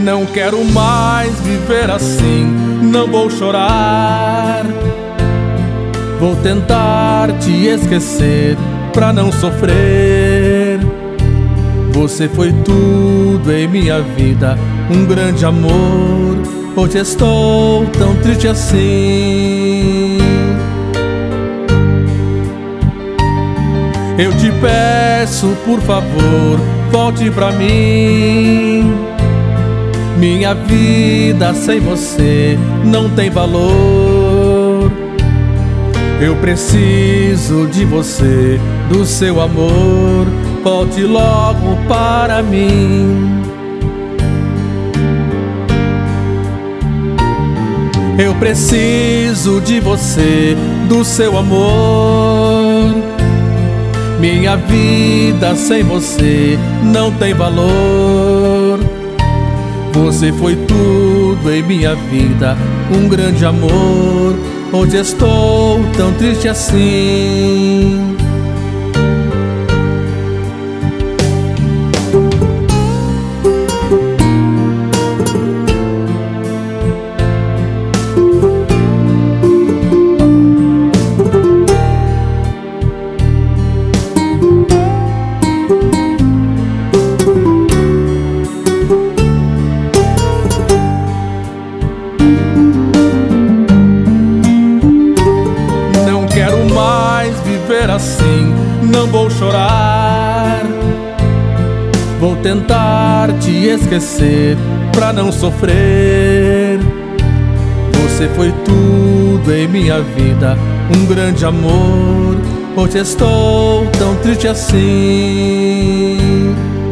Não quero mais viver assim, não vou chorar. Vou tentar te esquecer pra não sofrer. Você foi tudo em minha vida, um grande amor. Hoje estou tão triste assim. Eu te peço, por favor, volte pra mim. Minha vida sem você não tem valor. Eu preciso de você, do seu amor. Volte logo para mim. Eu preciso de você, do seu amor. Minha vida sem você não tem valor. Você foi tudo em minha vida, um grande amor. Hoje estou tão triste assim. Assim, não vou chorar. Vou tentar te esquecer pra não sofrer. Você foi tudo em minha vida, um grande amor. Hoje estou tão triste assim.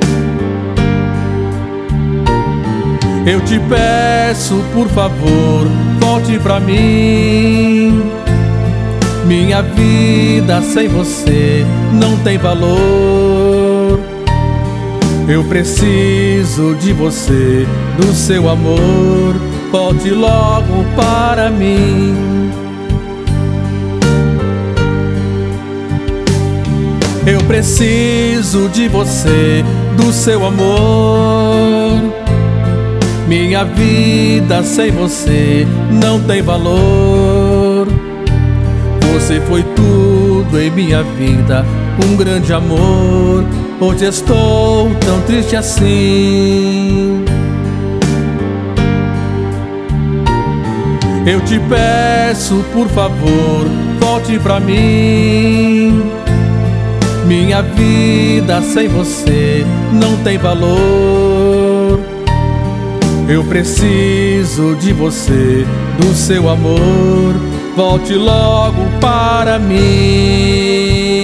Eu te peço, por favor, volte pra mim. Minha vida sem você não tem valor. Eu preciso de você, do seu amor. Volte logo para mim. Eu preciso de você, do seu amor. Minha vida sem você não tem valor. Você foi tudo em minha vida, um grande amor. Hoje estou tão triste assim. Eu te peço, por favor, volte pra mim. Minha vida sem você não tem valor. Eu preciso de você, do seu amor. Volte logo para mim.